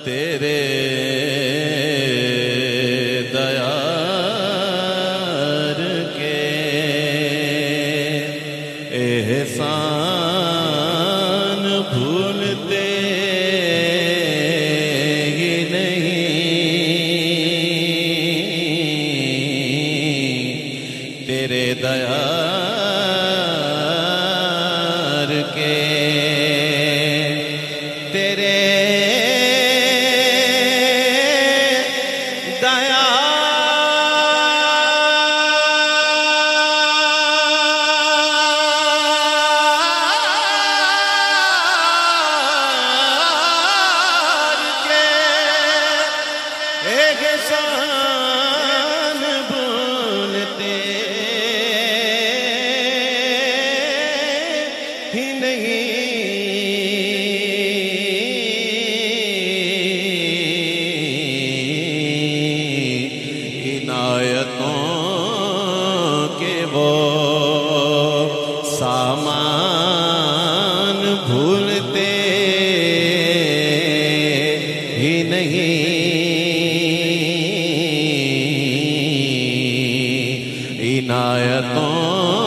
تیرے دیار کے احسان بھولتے ہی نہیں، تیرے دیار کے تیرے احسان بھولتے ہی نہیں، عنایتوں کے وہ سامان بھولتے ہی نہیں، عنایتوں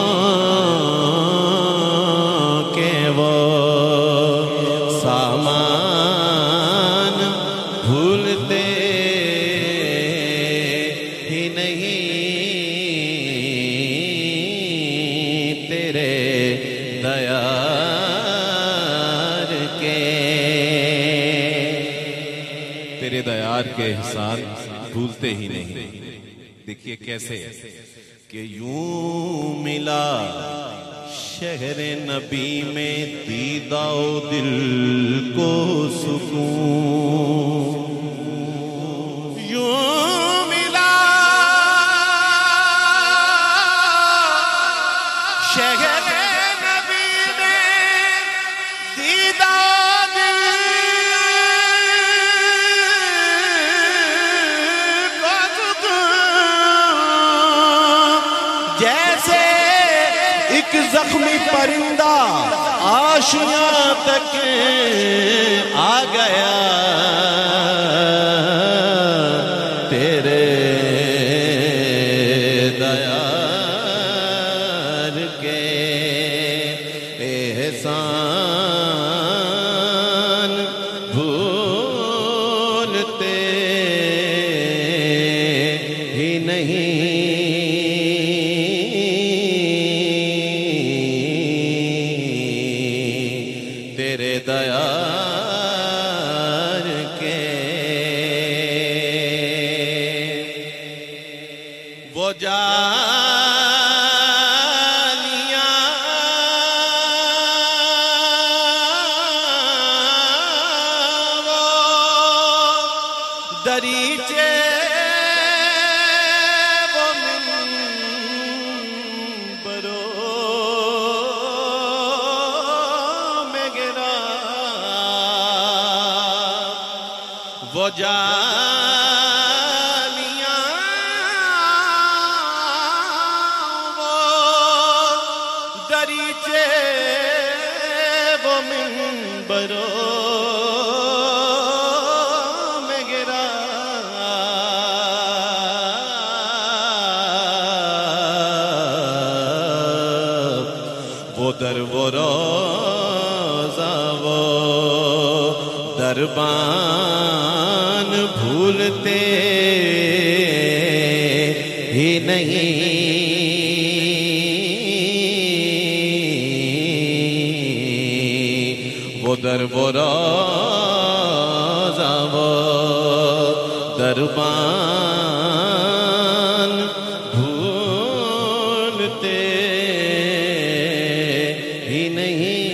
کے وہ سامان بھولتے ہی نہیں، تیرے دیار کے تیرے دیار کے احسان بھولتے ہی نہیں۔ دیکھیے کیسے کہ یوں ملا شہر نبی میں دیدہ و دل کو سکون، یوں ملا شہر نبی میں دیدہ دل کو سکون، جیسے ایک زخمی پرندہ آشیاں تک آ گیا، تیرے دیار کے احسان بھولتے ہی نہیں، تیرے دیار کے وہ جالیاں وہ دریچے وہ منبروں میں گرا، وہ جالیاں وہ دریچے وہ منبروں میں گرا، وہ در وہ روضہ وہ دربان بھولتے ہی نہیں، وہ در وہ روضہ وہ دربان بھولتے ہی نہیں،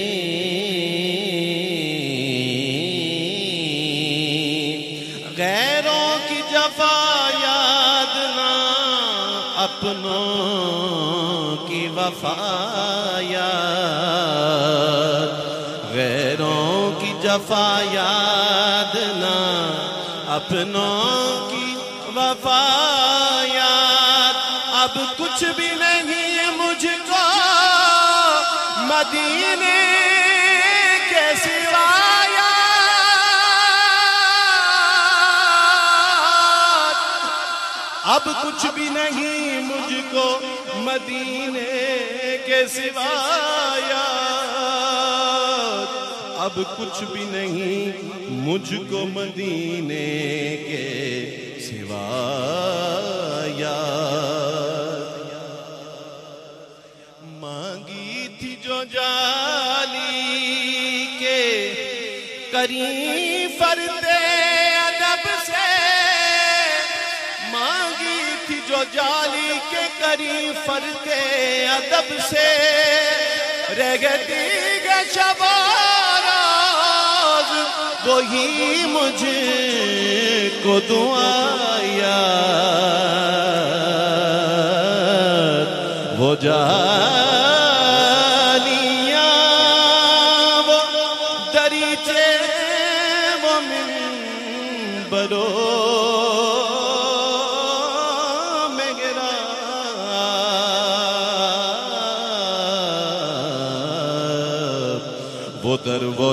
غیروں کی جفا یاد نہ اپنوں کی وفا یاد، غیروں کی جفا یاد نہ اپنوں کی وفا یاد، اب کچھ بھی نہیں مجھ کو مدینے کے سوا یاد، اب کچھ بھی نہیں مجھ کو مدینے کے سوا یاد، اب کچھ بھی نہیں مجھ کو مدینے کے سوا یاد۔ مانگی تھی جو جالی کے کریں فرتے ادب سے، مانگی تھی جو جالی کے کریں فرتے ادب سے، رہ گئی شب راز وہی مجھ کو دعا یاد، وہ جالیاں وہ دریچے وہ منبروں میں گرا، وہ در وہ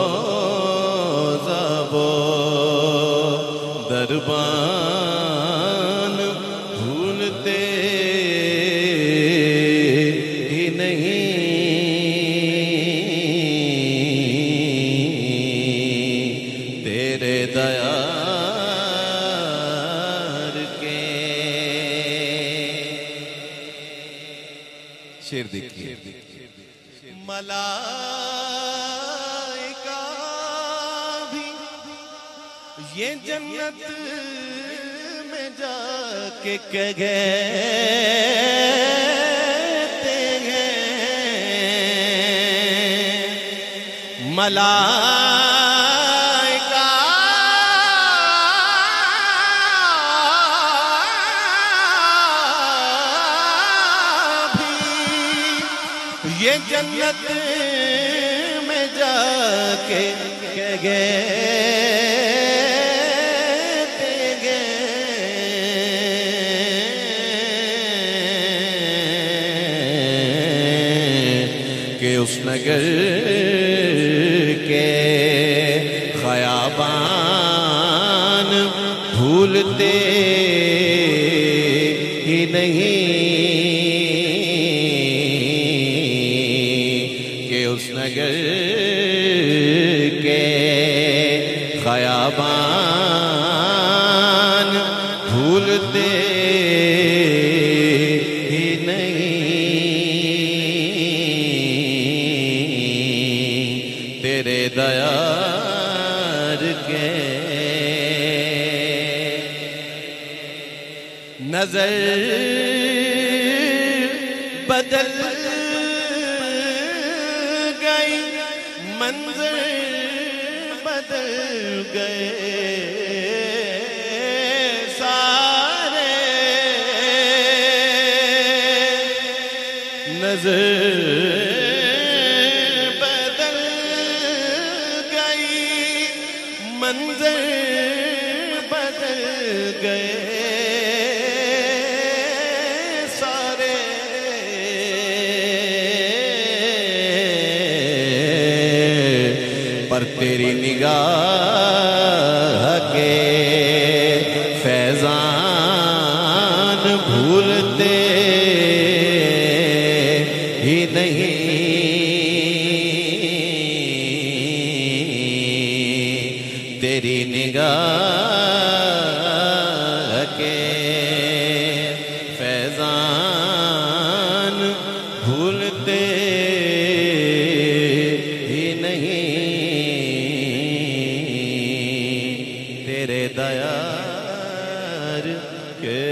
روزہ وہ دربان بھولتے ہی نہیں تیرے دیار کے۔ شعر دیکھیے۔ ملائکہ بھی یہ جنت میں جا کے کہتے ہیں، ملائکہ بھی یہ جنت میں جا کے کہتے کہ اس نگر کے خیابان بھولتے ہی نہیں، کہ اس نگر کے خیابان بھولتے ہی نہیں تیرے دیار کے۔ نظر بدل گئی، منظر بدل گئے سارے، نظر بدل گئی، منظر بدل گئے سارے، پر تیری نگاہ کے فیضان بھولتے ہی نہیں تیری نگاہ کے فیضان بھولتے ہی نہیں تیرے دیار کے۔